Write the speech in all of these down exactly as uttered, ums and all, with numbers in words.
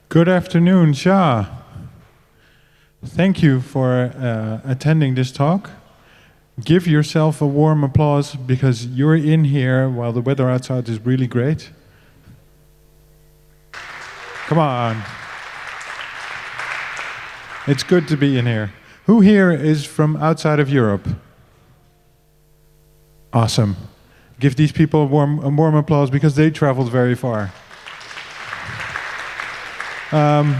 Good afternoon, Shah. Thank you for uh, attending this talk. Give yourself a warm applause because you're in here while the weather outside is really great. Come on. It's good to be in here. Who here is from outside of Europe? Awesome. Give these people a warm, a warm applause because they traveled very far. Um,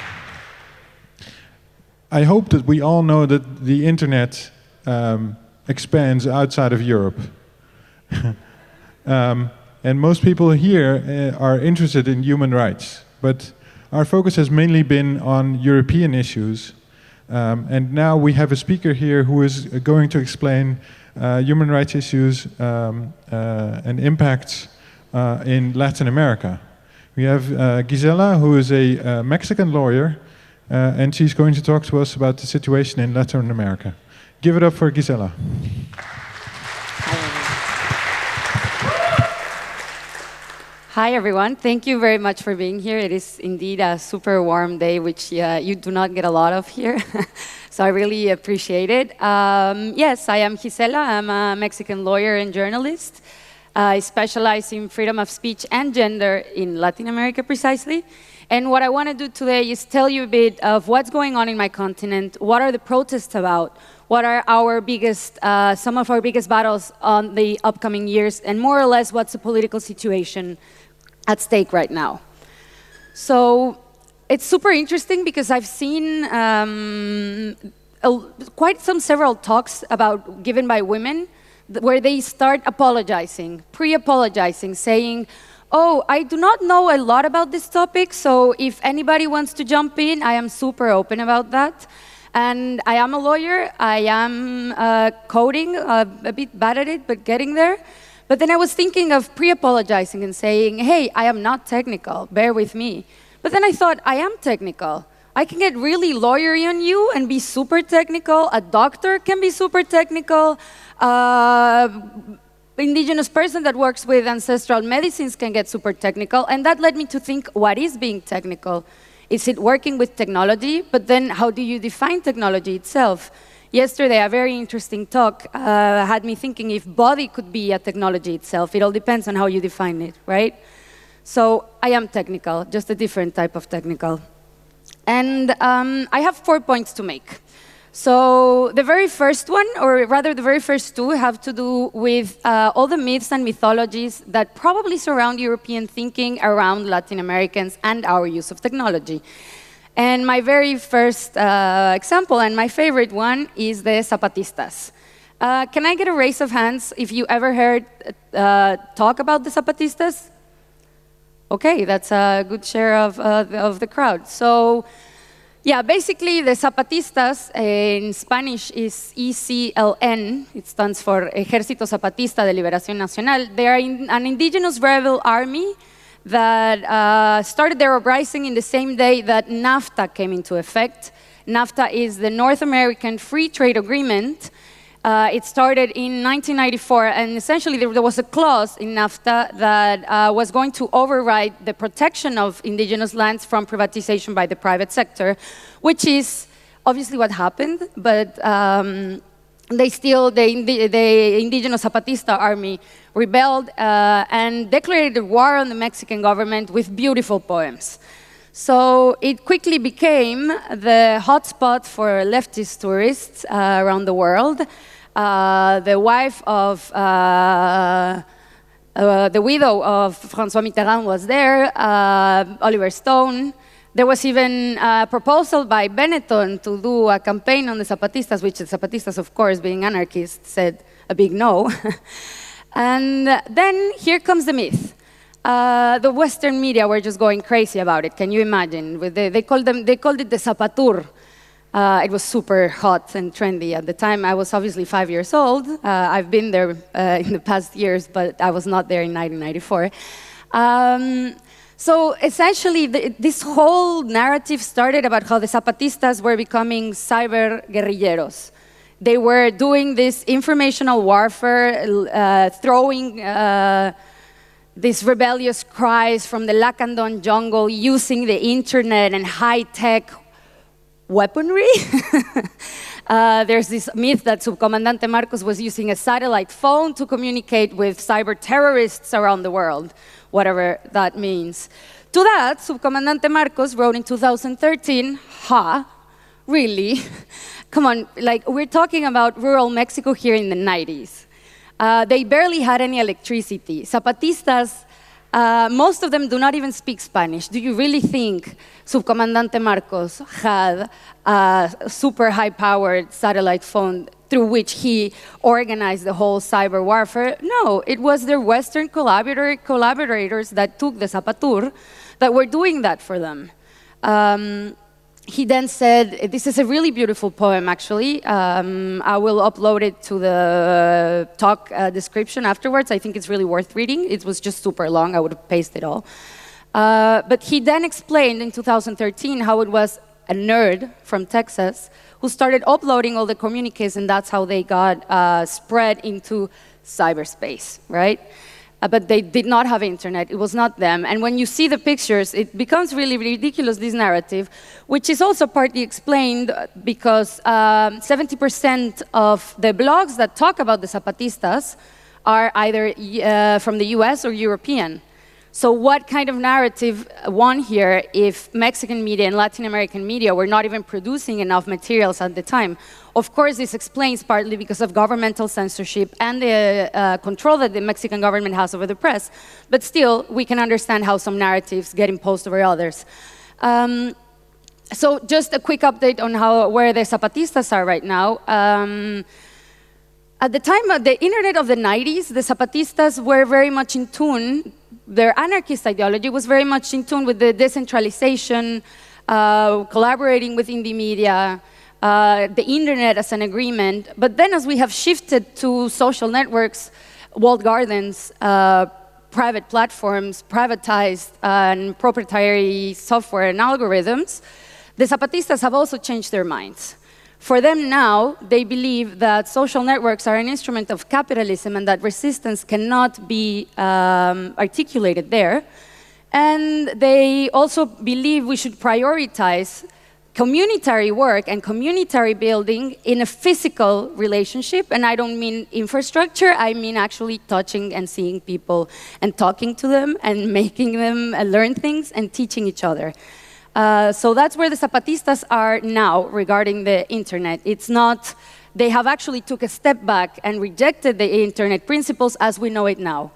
I hope that we all know that the internet um, expands outside of Europe. um, and most people here uh, are interested in human rights, but our focus has mainly been on European issues. Um, and now we have a speaker here who is going to explain uh, human rights issues um, uh, and impacts uh, in Latin America. We have uh, Gisela, who is a uh, Mexican lawyer, uh, and she's going to talk to us about the situation in Latin America. Give it up for Gisela. Hi, everyone. Thank you very much for being here. It is indeed a super warm day, which uh, you do not get a lot of here. So I really appreciate it. Um, yes, I am Gisela. I'm a Mexican lawyer and journalist. I specialize in freedom of speech and gender in Latin America, precisely. And what I want to do today is tell you a bit of what's going on in my continent, what are the protests about, what are our biggest, uh, some of our biggest battles on the upcoming years, and more or less what's the political situation at stake right now. So it's super interesting because I've seen um, a, quite some several talks about given by women where they start apologizing, pre-apologizing, saying, oh, I do not know a lot about this topic, so if anybody wants to jump in, I am super open about that. And I am a lawyer, I am uh, coding, uh, a bit bad at it, but getting there. But then I was thinking of pre-apologizing and saying, hey, I am not technical, bear with me. But then I thought, I am technical. I can get really lawyery on you and be super technical. A doctor can be super technical. Uh, indigenous person that works with ancestral medicines can get super technical. And that led me to think, what is being technical? Is it working with technology? But then how do you define technology itself? Yesterday, a very interesting talk uh, had me thinking if body could be a technology itself. It all depends on how you define it, right? So I am technical, just a different type of technical. And um, I have four points to make. So the very first one, or rather the very first two, have to do with uh, all the myths and mythologies that probably surround European thinking around Latin Americans and our use of technology. And my very first uh, example, and my favorite one, is the Zapatistas. Uh, can I get a raise of hands if you ever heard uh, talk about the Zapatistas? Okay, that's a good share of, uh, of the crowd. So, yeah, basically the Zapatistas in Spanish is E C L N. It stands for Ejército Zapatista de Liberación Nacional. They are in, an indigenous rebel army that uh, started their uprising in the same day that NAFTA came into effect. NAFTA is the North American Free Trade Agreement. Uh, it started in nineteen ninety-four, and essentially there, there was a clause in NAFTA that uh, was going to override the protection of indigenous lands from privatization by the private sector, which is obviously what happened, but um, they still, the, the indigenous Zapatista army rebelled uh, and declared war on the Mexican government with beautiful poems. So it quickly became the hotspot for leftist tourists uh, around the world. Uh, the wife of, uh, uh, the widow of François Mitterrand was there, uh, Oliver Stone. There was even a proposal by Benetton to do a campaign on the Zapatistas, which the Zapatistas, of course, being anarchists, said a big no. And then here comes the myth. Uh, the Western media were just going crazy about it. Can you imagine? They, they, called, them, they called it the Zapatur. Uh, it was super hot and trendy at the time. I was obviously five years old. Uh, I've been there uh, in the past years, but I was not there in nineteen ninety-four. Um, so essentially, the, this whole narrative started about how the Zapatistas were becoming cyber guerrilleros. They were doing this informational warfare, uh, throwing uh, these rebellious cries from the Lacandon jungle using the internet and high-tech weaponry. uh, there's this myth that Subcomandante Marcos was using a satellite phone to communicate with cyber terrorists around the world, whatever that means. To that, Subcomandante Marcos wrote in two thousand thirteen, ha, really? Come on, like, we're talking about rural Mexico here in the nineties. Uh, they barely had any electricity. Zapatistas, uh, most of them do not even speak Spanish. Do you really think Subcomandante Marcos had a super high-powered satellite phone through which he organized the whole cyber warfare? No, it was their Western collaborator, collaborators that took the Zapatur that were doing that for them. Um, He then said, this is a really beautiful poem, actually. Um, I will upload it to the talk uh, description afterwards. I think it's really worth reading. It was just super long. I would have pasted it all. Uh, but he then explained in two thousand thirteen how it was a nerd from Texas who started uploading all the communiques, and that's how they got uh, spread into cyberspace, right? Uh, but they did not have internet. It was not them. And when you see the pictures, it becomes really ridiculous, this narrative, which is also partly explained because um, seventy percent of the blogs that talk about the Zapatistas are either uh, from the U S or European. So what kind of narrative won here if Mexican media and Latin American media were not even producing enough materials at the time? Of course, this explains partly because of governmental censorship and the uh, control that the Mexican government has over the press. But still, we can understand how some narratives get imposed over others. Um, so just a quick update on how, where the Zapatistas are right now. Um, at the time of the internet of the nineties, the Zapatistas were very much in tune. Their anarchist ideology was very much in tune with the decentralization, uh, collaborating with indie media, uh, the internet as an agreement. But then as we have shifted to social networks, walled gardens, uh, private platforms, privatized uh, and proprietary software and algorithms, the Zapatistas have also changed their minds. For them now, they believe that social networks are an instrument of capitalism and that resistance cannot be um, articulated there. And they also believe we should prioritize communitary work and communitary building in a physical relationship. And I don't mean infrastructure, I mean actually touching and seeing people and talking to them and making them learn things and teaching each other. Uh, so that's where the Zapatistas are now regarding the internet. It's not, they have actually took a step back and rejected the internet principles as we know it now.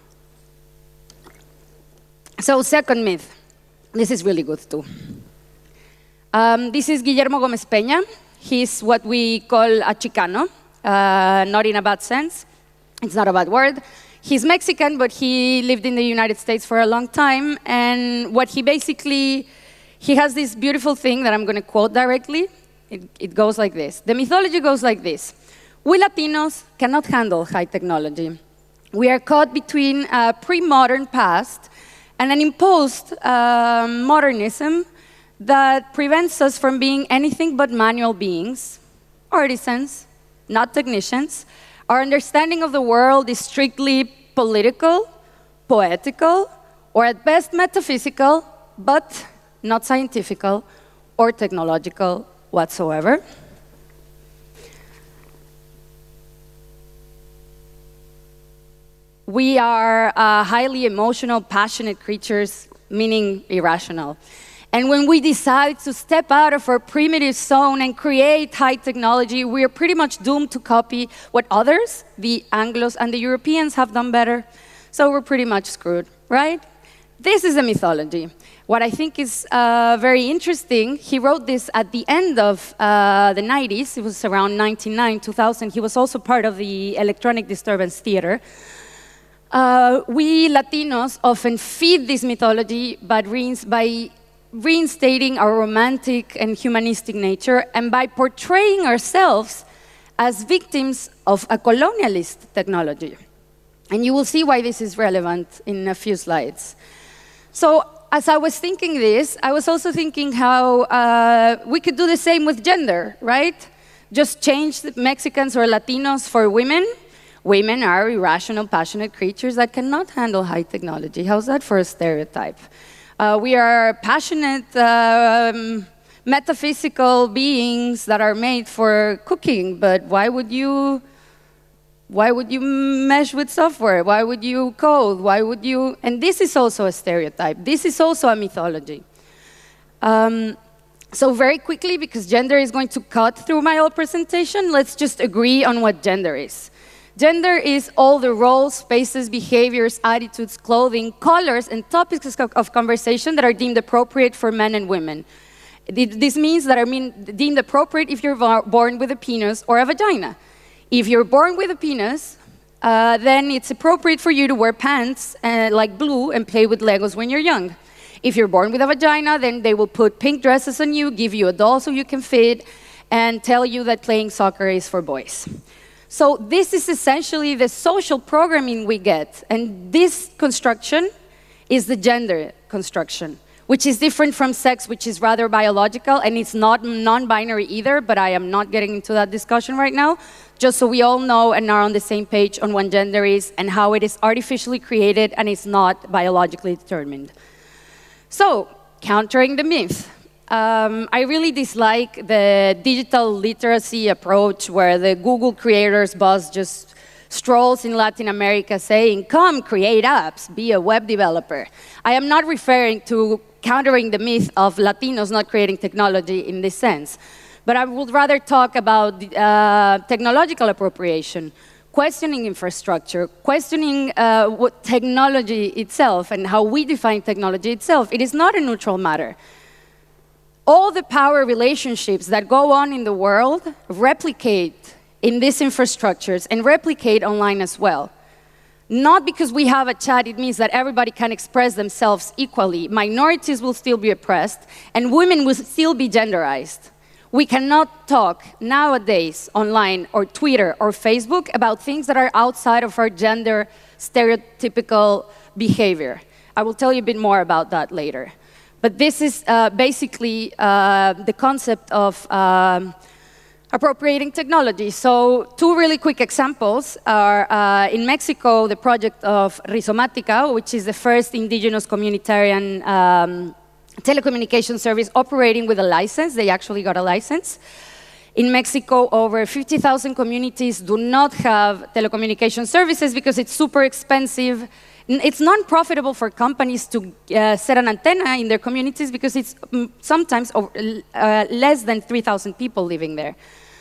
So second myth, this is really good too. Um, this is Guillermo Gómez Peña. He's what we call a Chicano, uh, not in a bad sense. It's not a bad word. He's Mexican, but he lived in the United States for a long time, and what he basically, he has this beautiful thing that I'm going to quote directly. It, it goes like this. The mythology goes like this. We Latinos cannot handle high technology. We are caught between a pre-modern past and an imposed uh, modernism that prevents us from being anything but manual beings, artisans, not technicians. Our understanding of the world is strictly political, poetical, or at best metaphysical, but not scientific or technological whatsoever. We are uh, highly emotional, passionate creatures, meaning irrational. And when we decide to step out of our primitive zone and create high technology, we are pretty much doomed to copy what others, the Anglos and the Europeans, have done better. So we're pretty much screwed, right? This is a mythology. What I think is uh, very interesting, he wrote this at the end of uh, the nineties. It was around ninety-nine, two thousand. He was also part of the Electronic Disturbance Theater. Uh, we Latinos often feed this mythology by, by reinstating our romantic and humanistic nature and by portraying ourselves as victims of a colonialist technology. And you will see why this is relevant in a few slides. So, as I was thinking this, I was also thinking how uh, we could do the same with gender, right? Just change the Mexicans or Latinos for women. women are irrational, passionate creatures that cannot handle high technology. How's that for a stereotype? Uh, we are passionate, um, metaphysical beings that are made for cooking, but why would you, why would you mesh with software? Why would you code? Why would you? And this is also a stereotype. This is also a mythology. Um, so very quickly, because gender is going to cut through my whole presentation, let's just agree on what gender is. Gender is all the roles, spaces, behaviors, attitudes, clothing, colors, and topics of conversation that are deemed appropriate for men and women. This means that are mean, deemed appropriate if you're born with a penis or a vagina. If you're born with a penis, uh, then it's appropriate for you to wear pants uh, like blue and play with Legos when you're young. If you're born with a vagina, then they will put pink dresses on you, give you a doll so you can fit, and tell you that playing soccer is for boys. So this is essentially the social programming we get, and this construction is the gender construction, which is different from sex, which is rather biological, and it's not non-binary either, but I am not getting into that discussion right now, just so we all know and are on the same page on what gender is and how it is artificially created and is not biologically determined. So, countering the myth. Um, I really dislike the digital literacy approach where the Google creators boss just strolls in Latin America saying, come create apps, be a web developer. I am not referring to countering the myth of Latinos not creating technology in this sense, but I would rather talk about uh, technological appropriation, questioning infrastructure, questioning uh, what technology itself and how we define technology itself. It is not a neutral matter. All the power relationships that go on in the world replicate in these infrastructures and replicate online as well. Not because we have a chat, it means that everybody can express themselves equally. Minorities will still be oppressed, and women will still be genderized. We cannot talk nowadays online or Twitter or Facebook about things that are outside of our gender stereotypical behavior. I will tell you a bit more about that later. But this is uh, basically uh, the concept of um, appropriating technology. So two really quick examples are uh, in Mexico, the project of Rizomática, which is the first indigenous communitarian um, telecommunication service operating with a license. They actually got a license. In Mexico, over fifty thousand communities do not have telecommunication services because it's super expensive. It's non-profitable for companies to uh, set an antenna in their communities because it's um, sometimes over, uh, less than three thousand people living there.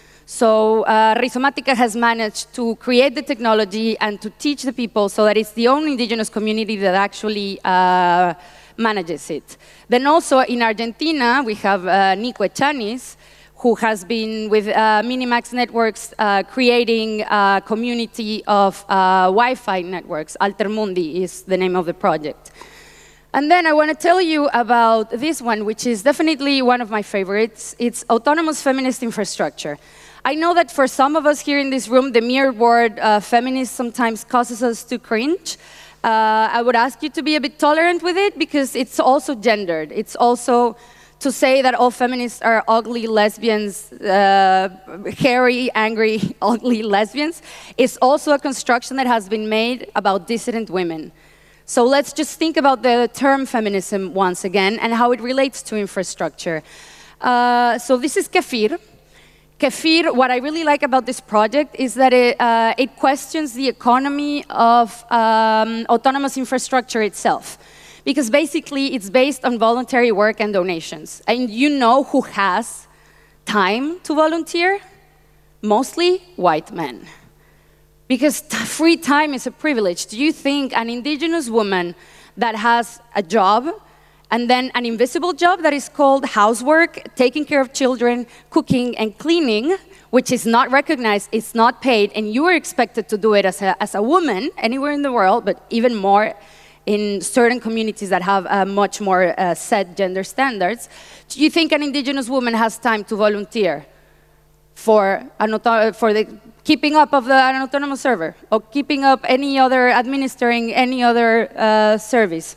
So uh, Rizomática has managed to create the technology and to teach the people so that it's the only indigenous community that actually uh, manages it. Then also in Argentina, we have uh, Nico Echanis, who has been with uh, Minimax Networks uh, creating a community of uh, Wi-Fi networks. Altermundi is the name of the project. And then I want to tell you about this one, which is definitely one of my favorites. It's autonomous feminist infrastructure. I know that for some of us here in this room, the mere word uh, feminist sometimes causes us to cringe. Uh, I would ask you to be a bit tolerant with it because it's also gendered. It's also to say that all feminists are ugly lesbians, uh, hairy, angry, ugly lesbians, is also a construction that has been made about dissident women. So let's just think about the term feminism once again and how it relates to infrastructure. Uh, so this is Kefir. Kefir, what I really like about this project is that it, uh, it questions the economy of um, autonomous infrastructure itself. Because basically, it's based on voluntary work and donations. And you know who has time to volunteer? Mostly white men. Because free time is a privilege. Do you think an indigenous woman that has a job and then an invisible job that is called housework, taking care of children, cooking and cleaning, which is not recognized, it's not paid, and you are expected to do it as a, as a woman anywhere in the world, but even more in certain communities that have uh, much more uh, set gender standards, do you think an indigenous woman has time to volunteer for, an for the keeping up of the, an autonomous server, or keeping up any other, administering any other uh, service?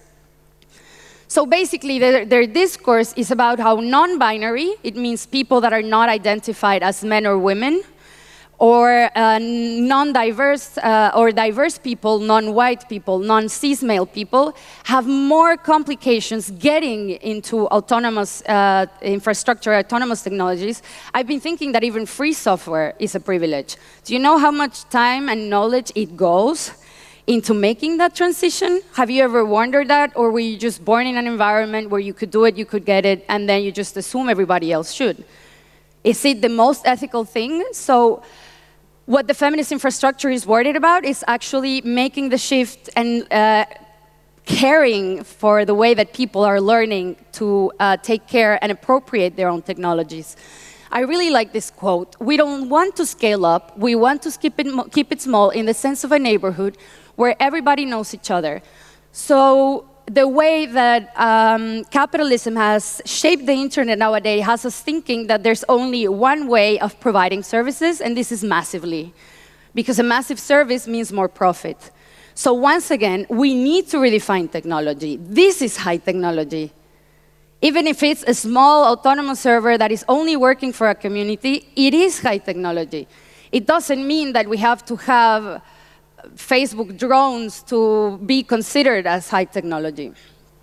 So basically, their, their discourse is about how non-binary, it means people that are not identified as men or women, or uh, non-diverse uh, or diverse people, non-white people, non-cis male people have more complications getting into autonomous uh, infrastructure, autonomous technologies. I've been thinking that even free software is a privilege. Do you know how much time and knowledge it goes into making that transition? Have you ever wondered that? Or were you just born in an environment where you could do it, you could get it, and then you just assume everybody else should? Is it the most ethical thing? So what the feminist infrastructure is worried about is actually making the shift and uh, caring for the way that people are learning to uh, take care and appropriate their own technologies. I really like this quote. We don't want to scale up. We want to keep it, keep it small in the sense of a neighborhood where everybody knows each other. So the way that um, capitalism has shaped the internet nowadays has us thinking that there's only one way of providing services, and this is massively. Because a massive service means more profit. So once again, we need to redefine technology. This is high technology. Even if it's a small autonomous server that is only working for a community, it is high technology. It doesn't mean that we have to have Facebook drones to be considered as high technology.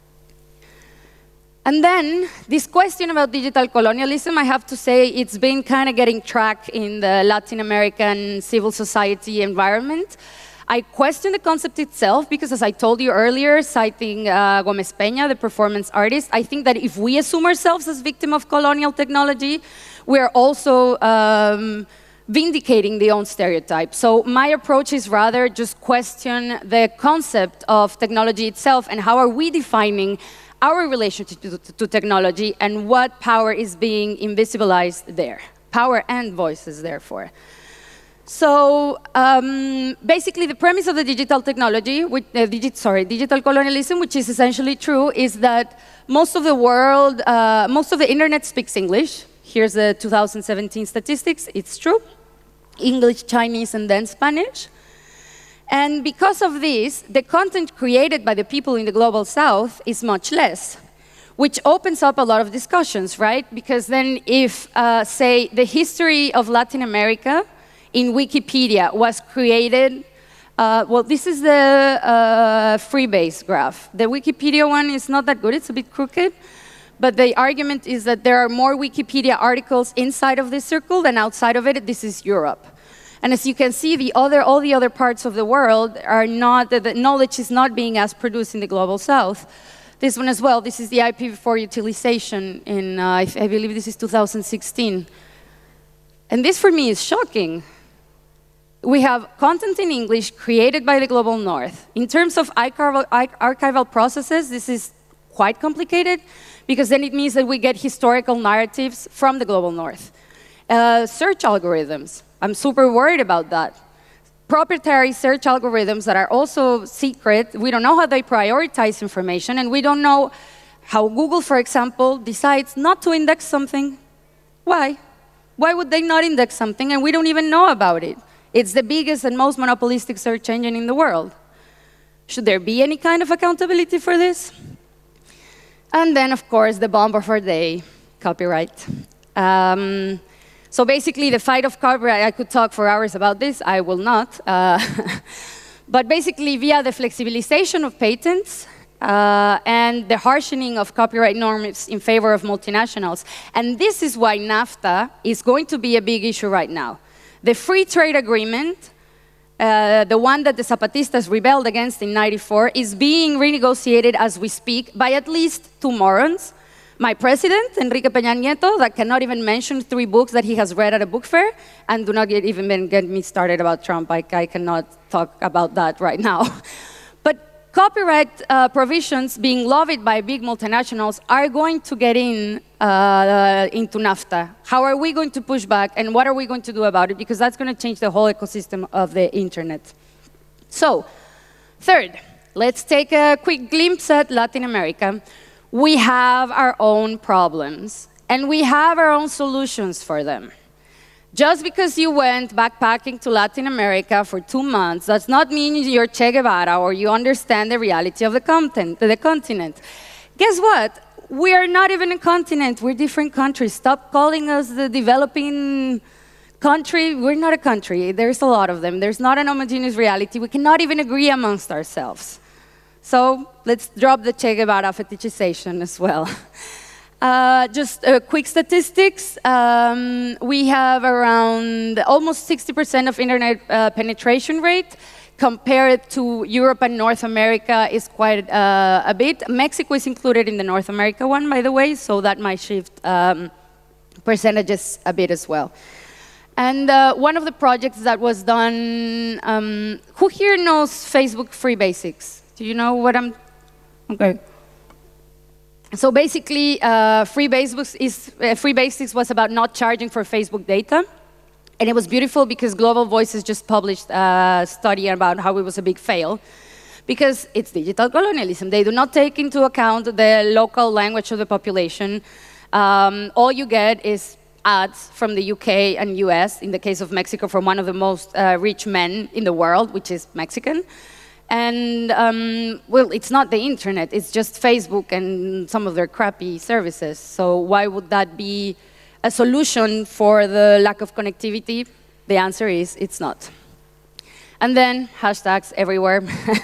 And then, this question about digital colonialism, I have to say, it's been kind of getting track in the Latin American civil society environment. I question the concept itself because, as I told you earlier, citing uh, Gomez Peña, the performance artist, I think that if we assume ourselves as victims of colonial technology, we are also um, vindicating the own stereotype. So my approach is rather just question the concept of technology itself and how are we defining our relationship to, to, to technology and what power is being invisibilized there. Power and voices, therefore. So um, basically, the premise of the digital technology, which, uh, digi sorry, digital colonialism, which is essentially true, is that most of the world, uh, most of the internet speaks English. Here's the two thousand seventeen statistics. It's true. English, Chinese, and then Spanish. And because of this, the content created by the people in the global south is much less, which opens up a lot of discussions, right? Because then if, uh, say, the history of Latin America in Wikipedia was created, uh, well, this is the uh, Freebase graph. The Wikipedia one is not that good, it's a bit crooked, but the argument is that there are more Wikipedia articles inside of this circle than outside of it. This is Europe. And as you can see, the other, all the other parts of the world are not, the, the knowledge is not being as produced in the global south. This one as well, this is the I P v four utilization in, uh, I, I believe this is two thousand sixteen. And this for me is shocking. We have content in English created by the global north. In terms of archival, archival processes, this is quite complicated, because then it means that we get historical narratives from the global north. Uh, search algorithms, I'm super worried about that. Proprietary search algorithms that are also secret, we don't know how they prioritize information, and we don't know how Google, for example, decides not to index something. Why? Why would they not index something and we don't even know about it? It's the biggest and most monopolistic search engine in the world. Should there be any kind of accountability for this? And then, of course, the bomb of our day, copyright. Um, so basically, the fight of copyright, I could talk for hours about this, I will not. Uh, but basically, via the flexibilization of patents uh, and the harshening of copyright norms in favor of multinationals. And this is why NAFTA is going to be a big issue right now. The free trade agreement, Uh, the one that the Zapatistas rebelled against in ninety-four, is being renegotiated as we speak by at least two morons. My president, Enrique Peña Nieto, that cannot even mention three books that he has read at a book fair, and do not get, even get me started about Trump. I, I cannot talk about that right now. But copyright uh, provisions being lobbied by big multinationals are going to get in uh, into NAFTA. How are we going to push back, and what are we going to do about it? Because that's going to change the whole ecosystem of the internet. So, third, let's take a quick glimpse at Latin America. We have our own problems, and we have our own solutions for them. Just because you went backpacking to Latin America for two months does not mean you're Che Guevara or you understand the reality of the, content, the continent. Guess what? We are not even a continent. We're different countries. Stop calling us the developing country, we're not a country. There's a lot of them. There's not an homogeneous reality. We cannot even agree amongst ourselves. So let's drop the Che Guevara fetishization as well. Uh, just uh, quick statistics. Um, we have around almost sixty percent of internet uh, penetration rate. Compared to Europe and North America is quite uh, a bit. Mexico is included in the North America one, by the way, so that might shift um, percentages a bit as well. And uh, one of the projects that was done, um, who here knows Facebook Free Basics? Do you know what I'm, okay. So basically, uh, Free Basics is, uh, Free Basics was about not charging for Facebook data. And it was beautiful because Global Voices just published a study about how it was a big fail. Because it's digital colonialism. They do not take into account the local language of the population. Um, all you get is ads from the U K and U S, in the case of Mexico, from one of the most uh, rich men in the world, which is Mexican. And, um, well, it's not the internet. It's just Facebook and some of their crappy services. So why would that be a solution for the lack of connectivity? The answer is it's not. And then hashtags everywhere.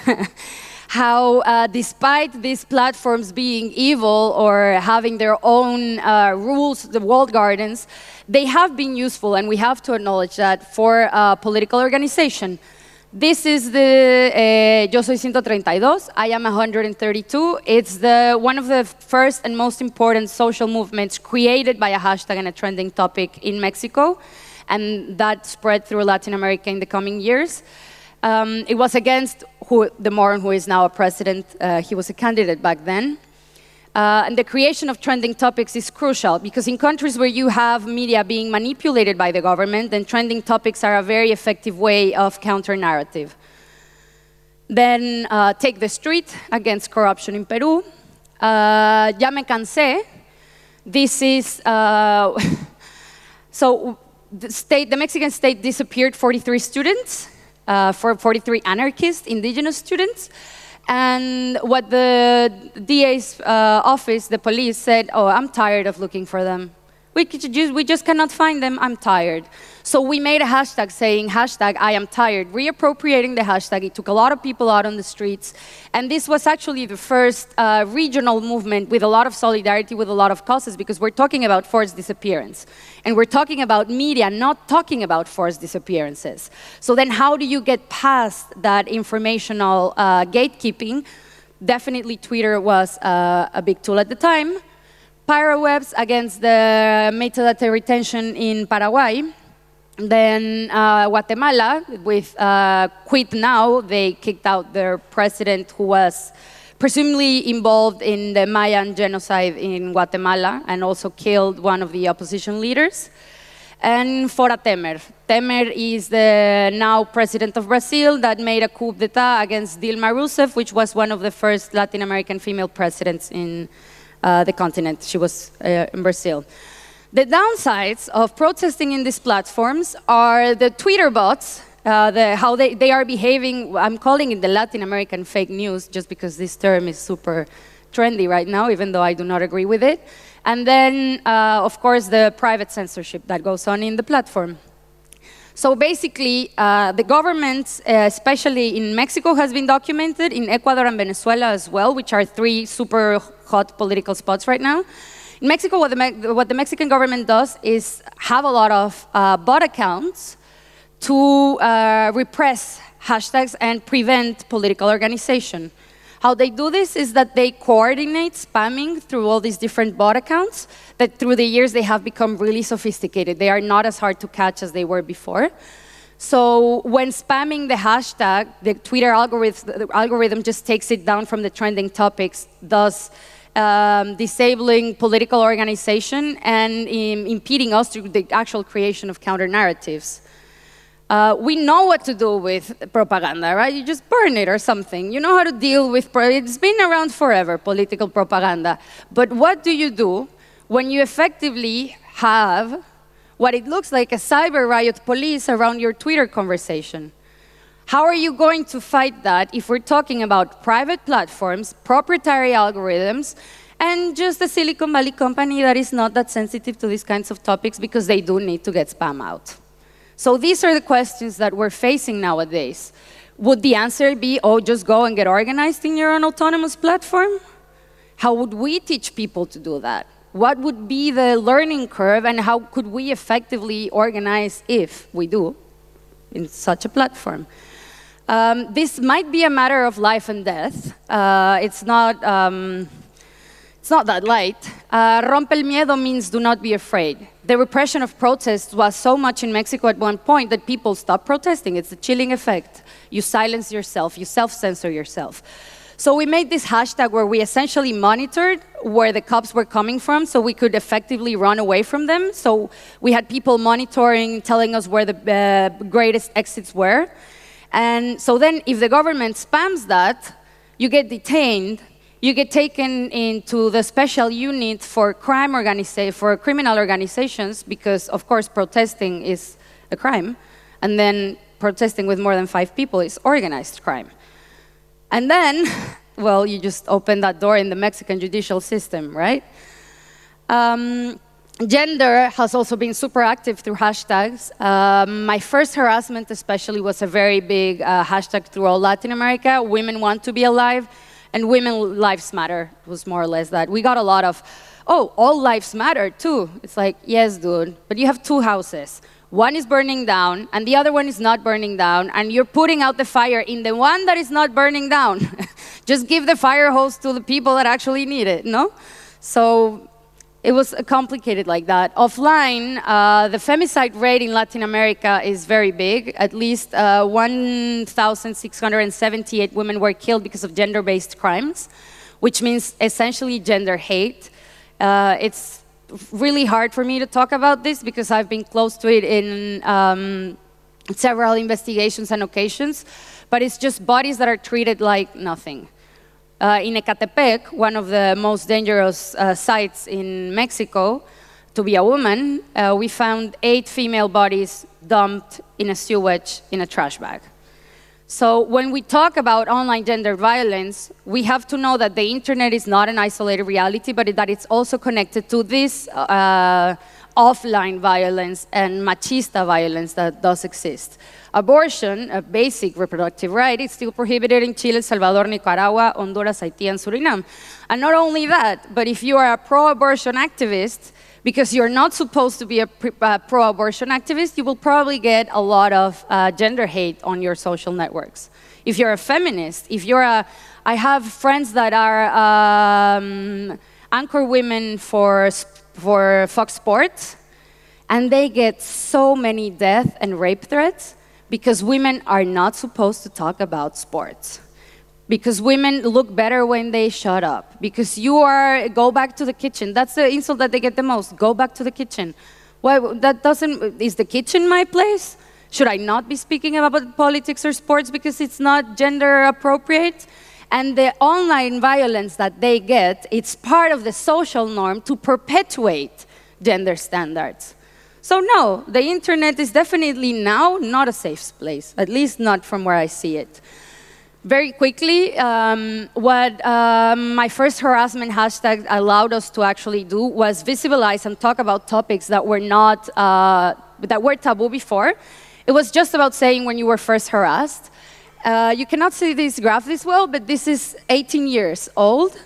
How, uh, despite these platforms being evil or having their own uh, rules, the walled gardens, they have been useful, and we have to acknowledge that, for uh, political organization. This is the uh, Yo Soy ciento treinta y dos, I am one hundred thirty-two. It's the, one of the first and most important social movements created by a hashtag and a trending topic in Mexico, and that spread through Latin America in the coming years. Um, it was against who, the Moron, who is now a president. Uh, he was a candidate back then. Uh, and the creation of trending topics is crucial, because in countries where you have media being manipulated by the government, then trending topics are a very effective way of counter-narrative. Then uh, take the street against corruption in Peru. Uh, ya me cansé. This is, uh, so the state, the Mexican state disappeared forty-three students, uh, for forty-three anarchist, indigenous students. And what the D A's uh, office, the police, said, oh, I'm tired of looking for them. We, just, we just cannot find them, I'm tired. So we made a hashtag saying, hashtag I am tired, reappropriating the hashtag. It took a lot of people out on the streets. And this was actually the first uh, regional movement with a lot of solidarity with a lot of causes, because we're talking about forced disappearance. And we're talking about media, not talking about forced disappearances. So then how do you get past that informational uh, gatekeeping? Definitely Twitter was uh, a big tool at the time. Pyrowebs against the metadata retention in Paraguay. Then uh, Guatemala, with uh, Quit Now, they kicked out their president, who was presumably involved in the Mayan genocide in Guatemala and also killed one of the opposition leaders. And Fora Temer. Temer is the now president of Brazil that made a coup d'etat against Dilma Rousseff, which was one of the first Latin American female presidents in Uh, the continent. She was uh, in Brazil. The downsides of protesting in these platforms are the Twitter bots, uh, the, how they, they are behaving. I'm calling it the Latin American fake news, just because this term is super trendy right now, even though I do not agree with it. And then, uh, of course, the private censorship that goes on in the platform. So basically, uh, the government, uh, especially in Mexico, has been documented, in Ecuador and Venezuela as well, which are three super hot political spots right now. In Mexico, what the, Me what the Mexican government does is have a lot of uh, bot accounts to uh, repress hashtags and prevent political organization. How they do this is that they coordinate spamming through all these different bot accounts that through the years they have become really sophisticated. They are not as hard to catch as they were before. So when spamming the hashtag, the Twitter algorithm, the algorithm just takes it down from the trending topics, thus um, disabling political organization and um, impeding us through the actual creation of counter-narratives. Uh, we know what to do with propaganda, right? You just burn it or something. You know how to deal with, pro it's been around forever, political propaganda. But what do you do when you effectively have what it looks like a cyber riot police around your Twitter conversation? How are you going to fight that if we're talking about private platforms, proprietary algorithms, and just a Silicon Valley company that is not that sensitive to these kinds of topics because they do need to get spam out? So these are the questions that we're facing nowadays. Would the answer be, oh, just go and get organized in your own autonomous platform? How would we teach people to do that? What would be the learning curve, and how could we effectively organize if we do in such a platform? Um, this might be a matter of life and death. Uh, it's not. Um, It's not that light. Uh, rompe el miedo means do not be afraid. The repression of protests was so much in Mexico at one point that people stopped protesting. It's the chilling effect. You silence yourself, you self-censor yourself. So we made this hashtag where we essentially monitored where the cops were coming from so we could effectively run away from them. So we had people monitoring, telling us where the uh, greatest exits were. And so then if the government spams that, you get detained. You get taken into the special unit for crime organiza- for criminal organizations because, of course, protesting is a crime, and then protesting with more than five people is organized crime. And then, well, you just open that door in the Mexican judicial system, right? Um, gender has also been super active through hashtags. Um, my first harassment especially was a very big uh, hashtag throughout Latin America. Women want to be alive. And women lives matter was more or less that. We got a lot of, oh, all lives matter too. It's like, yes, dude, but you have two houses. One is burning down, and the other one is not burning down, and you're putting out the fire in the one that is not burning down. Just give the fire hose to the people that actually need it, no? So it was complicated like that. Offline, uh, the femicide rate in Latin America is very big. At least uh, one thousand six hundred seventy-eight women were killed because of gender-based crimes, which means essentially gender hate. Uh, it's really hard for me to talk about this because I've been close to it in um, several investigations and occasions, but it's just bodies that are treated like nothing. Uh, in Ecatepec, one of the most dangerous uh, sites in Mexico, to be a woman, uh, we found eight female bodies dumped in a sewage in a trash bag. So when we talk about online gender violence, we have to know that the internet is not an isolated reality, but that it's also connected to this uh, offline violence and machista violence that does exist. Abortion, a basic reproductive right, is still prohibited in Chile, El Salvador, Nicaragua, Honduras, Haiti, and Suriname. And not only that, but if you are a pro-abortion activist, because you're not supposed to be a uh, pro-abortion activist, you will probably get a lot of uh, gender hate on your social networks. If you're a feminist, if you're a... I have friends that are um, anchor women for, for Fox Sports, and they get so many death and rape threats because women are not supposed to talk about sports. Because women look better when they shut up. Because you are, go back to the kitchen. That's the insult that they get the most. Go back to the kitchen. Why, that doesn't, is the kitchen my place? Should I not be speaking about politics or sports because it's not gender appropriate? And the online violence that they get, it's part of the social norm to perpetuate gender standards. So no, the internet is definitely now not a safe place, at least not from where I see it. Very quickly, um, what um, my first harassment hashtag allowed us to actually do was visibilize and talk about topics that were not, uh, that were taboo before. It was just about saying when you were first harassed. Uh, you cannot see this graph this well, but this is eighteen years old,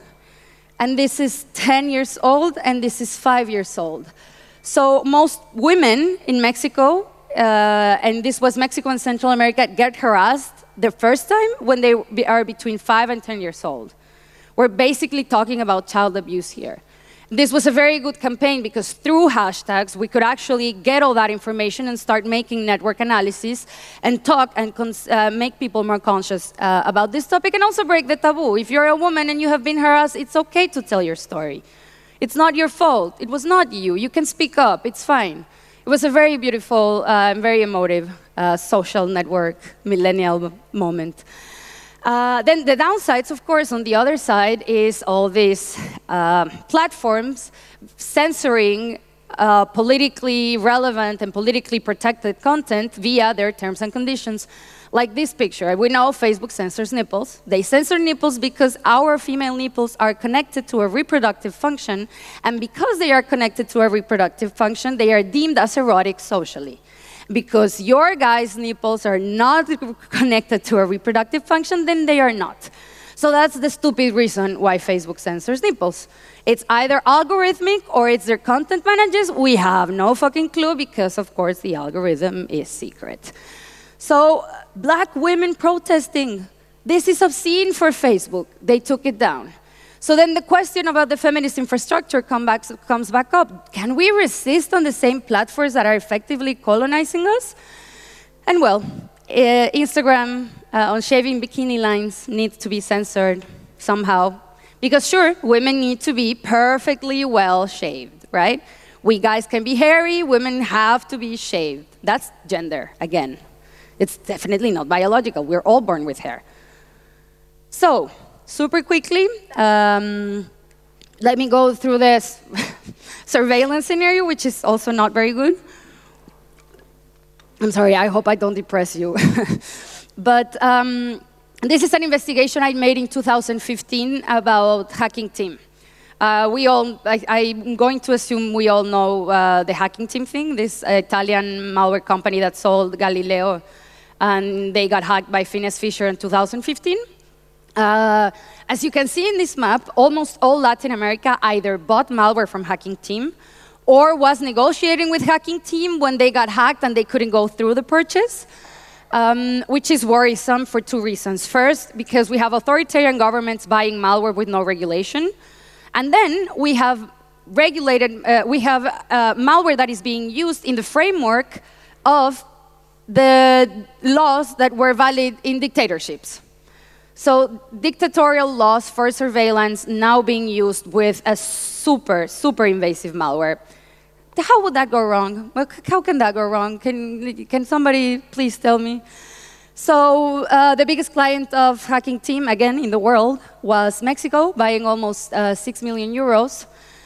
and this is ten years old, and this is five years old. So most women in Mexico, uh, and this was Mexico and Central America, get harassed the first time when they are between five and ten years old. We're basically talking about child abuse here. This was a very good campaign because through hashtags, we could actually get all that information and start making network analysis and talk and uh, make people more conscious uh, about this topic and also break the taboo. If you're a woman and you have been harassed, it's okay to tell your story. It's not your fault. It was not you. You can speak up. It's fine. It was a very beautiful and uh, very emotive uh, social network millennial moment. Uh, then the downsides, of course, on the other side is all these uh, platforms censoring uh, politically relevant and politically protected content via their terms and conditions. Like this picture, we know Facebook censors nipples. They censor nipples because our female nipples are connected to a reproductive function, and because they are connected to a reproductive function, they are deemed as erotic socially. because your guy's nipples are not connected to a reproductive function, then they are not. So that's the stupid reason why Facebook censors nipples. It's either algorithmic or it's their content managers. We have no fucking clue because, of course, the algorithm is secret. So black women protesting. This is obscene for Facebook. They took it down. So then the question about the feminist infrastructure come back, comes back up. Can we resist on the same platforms that are effectively colonizing us? And well, uh, Instagram uh, on shaving bikini lines needs to be censored somehow. Because sure, women need to be perfectly well shaved, right? We guys can be hairy, women have to be shaved. That's gender, again. It's definitely not biological. We're all born with hair. So, super quickly, um, let me go through this surveillance scenario, which is also not very good. I'm sorry, I hope I don't depress you. But um, this is an investigation I made in two thousand fifteen about Hacking Team. Uh, we all, I, I'm going to assume we all know uh, the Hacking Team thing, this Italian malware company that sold Galileo, and they got hacked by Phineas Fisher in two thousand fifteen. Uh, as you can see in this map, almost all Latin America either bought malware from Hacking Team or was negotiating with Hacking Team when they got hacked and they couldn't go through the purchase, um, which is worrisome for two reasons. First, because we have authoritarian governments buying malware with no regulation. And then we have regulated, uh, we have uh, malware that is being used in the framework of the laws that were valid in dictatorships. So dictatorial laws for surveillance now being used with a super, super invasive malware. How would that go wrong? How can that go wrong? Can, can somebody please tell me? So uh, the biggest client of Hacking Team, again, in the world, was Mexico, buying almost uh, six million euros.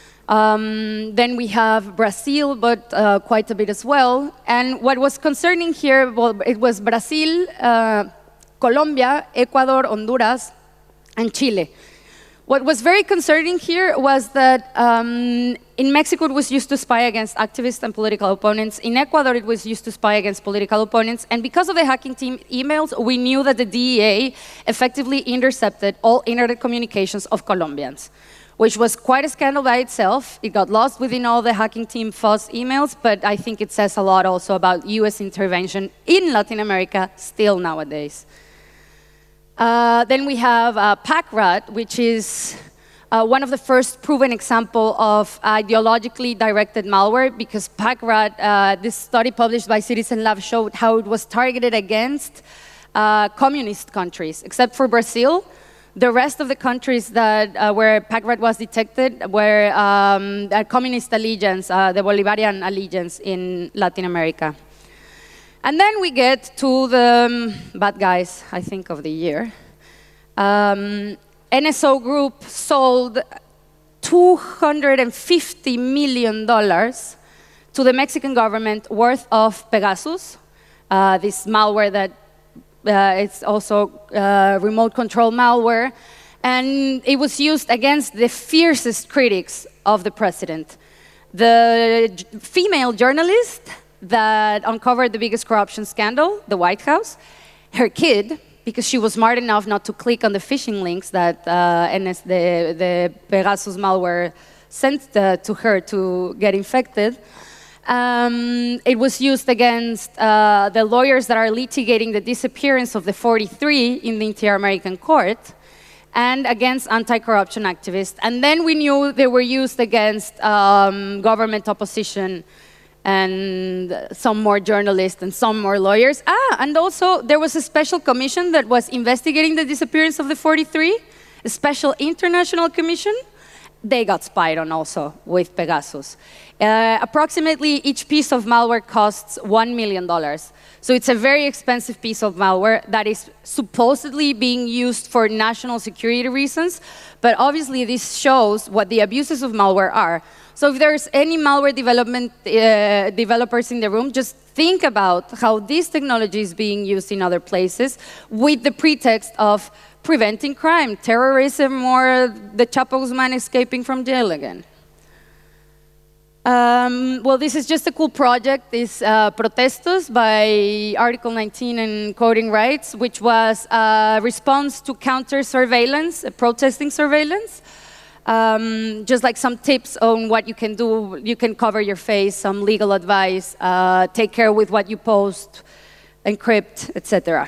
Um, then we have Brazil, but uh, quite a bit as well. And what was concerning here, well, it was Brazil, uh, Colombia, Ecuador, Honduras, and Chile. What was very concerning here was that um, in Mexico it was used to spy against activists and political opponents. In Ecuador it was used to spy against political opponents. And because of the Hacking Team emails, we knew that the D E A effectively intercepted all internet communications of Colombians, which was quite a scandal by itself. It got lost within all the Hacking Team false emails, but I think it says a lot also about U S intervention in Latin America still nowadays. Uh, then we have uh, PackRat, which is uh, one of the first proven example of ideologically directed malware, because PackRat, uh, this study published by Citizen Lab showed how it was targeted against uh, communist countries, except for Brazil. The rest of the countries that uh, where PackRat was detected were um, a communist allegiance, uh, the Bolivarian allegiance in Latin America. And then we get to the um, bad guys, I think, of the year. Um, N S O Group sold two hundred fifty million dollars to the Mexican government worth of Pegasus, uh, this malware that uh, it's also uh, remote control malware. And it was used against the fiercest critics of the president. The j- female journalist that uncovered the biggest corruption scandal, the White House, her kid, because she was smart enough not to click on the phishing links that uh, N S, the, the Pegasus malware sent uh, to her to get infected. Um, it was used against uh, the lawyers that are litigating the disappearance of the forty-three in the Inter-American Court, and against anti-corruption activists. And then we knew they were used against um, government opposition and some more journalists and some more lawyers. Ah, and also there was a special commission that was investigating the disappearance of the forty-three, a special international commission. They got spied on also with Pegasus. Uh, approximately each piece of malware costs one million dollars. So it's a very expensive piece of malware that is supposedly being used for national security reasons, but obviously this shows what the abuses of malware are. So if there's any malware development uh, developers in the room, just think about how this technology is being used in other places with the pretext of preventing crime, terrorism, or the Chapo Guzman escaping from jail again. Um, well, this is just a cool project. This uh, Protestos by Article nineteen and Coding Rights, which was a response to counter surveillance, uh, protesting surveillance. Um, just like some tips on what you can do. You can cover your face, some legal advice, uh, take care with what you post, encrypt, et cetera.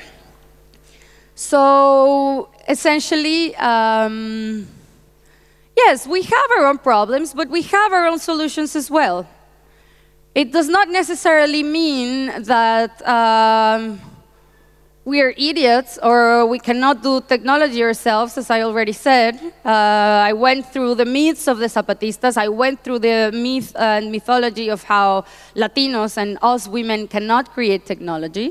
So essentially, um, yes, we have our own problems, but we have our own solutions as well. It does not necessarily mean that um, we are idiots or we cannot do technology ourselves, as I already said. Uh, I went through the myths of the Zapatistas. I went through the myth and mythology of how Latinos and us women cannot create technology.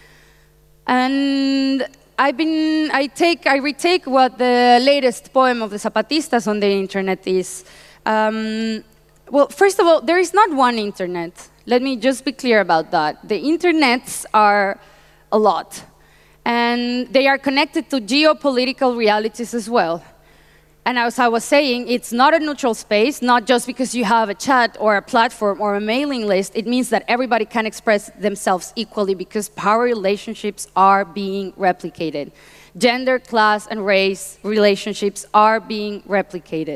And I've been, I, take, I retake what the latest poem of the Zapatistas on the internet is. Um, well, first of all, there is not one internet. Let me just be clear about that. The internets are a lot. And they are connected to geopolitical realities as well. And as I was saying, it's not a neutral space, not just because you have a chat or a platform or a mailing list. It means that everybody can express themselves equally because power relationships are being replicated. Gender, class, and race relationships are being replicated.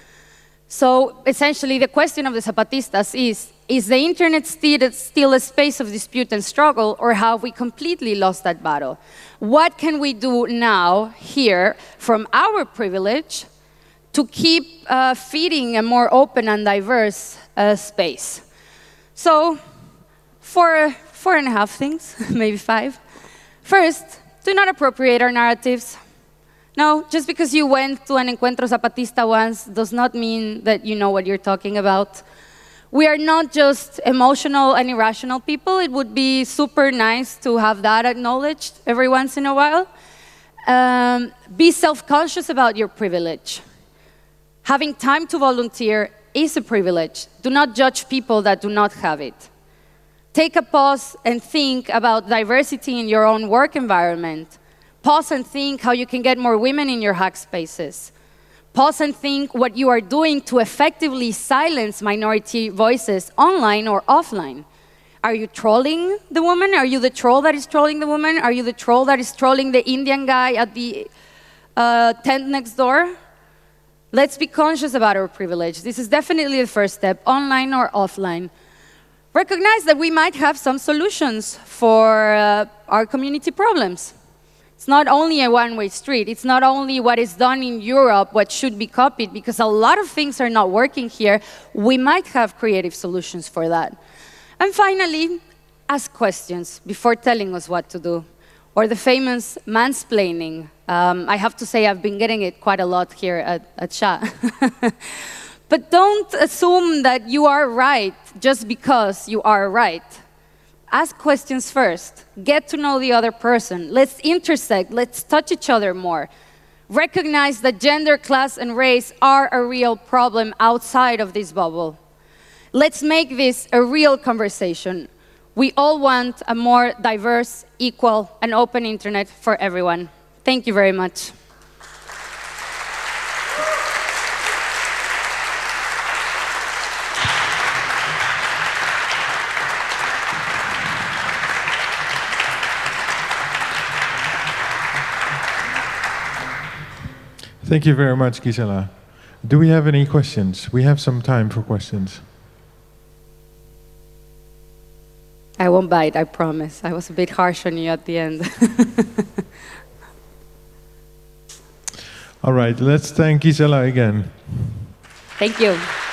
So essentially, the question of the Zapatistas is, is the internet still, still a space of dispute and struggle, or have we completely lost that battle? What can we do now, here, from our privilege, to keep uh, feeding a more open and diverse uh, space? So, four, four and a half things, maybe five. First, do not appropriate our narratives. No, just because you went to an Encuentro Zapatista once does not mean that you know what you're talking about. We are not just emotional and irrational people. It would be super nice to have that acknowledged every once in a while. Um, be self-conscious about your privilege. Having time to volunteer is a privilege. Do not judge people that do not have it. Take a pause and think about diversity in your own work environment. Pause and think how you can get more women in your hack spaces. Pause and think what you are doing to effectively silence minority voices online or offline. Are you trolling the woman? Are you the troll that is trolling the woman? Are you the troll that is trolling the Indian guy at the uh, tent next door? Let's be conscious about our privilege. This is definitely the first step, online or offline. Recognize that we might have some solutions for uh, our community problems. It's not only a one-way street. It's not only what is done in Europe, what should be copied, because a lot of things are not working here. We might have creative solutions for that. And finally, ask questions before telling us what to do. Or the famous mansplaining. Um, I have to say I've been getting it quite a lot here at, at S H A. But don't assume that you are right just because you are right. Ask questions first. Get to know the other person. Let's intersect. Let's touch each other more. Recognize that gender, class, and race are a real problem outside of this bubble. Let's make this a real conversation. We all want a more diverse, equal, and open internet for everyone. Thank you very much. Thank you very much, Gisela. Do we have any questions? We have some time for questions. I won't bite, I promise. I was a bit harsh on you at the end. All right, let's thank Gisela again. Thank you.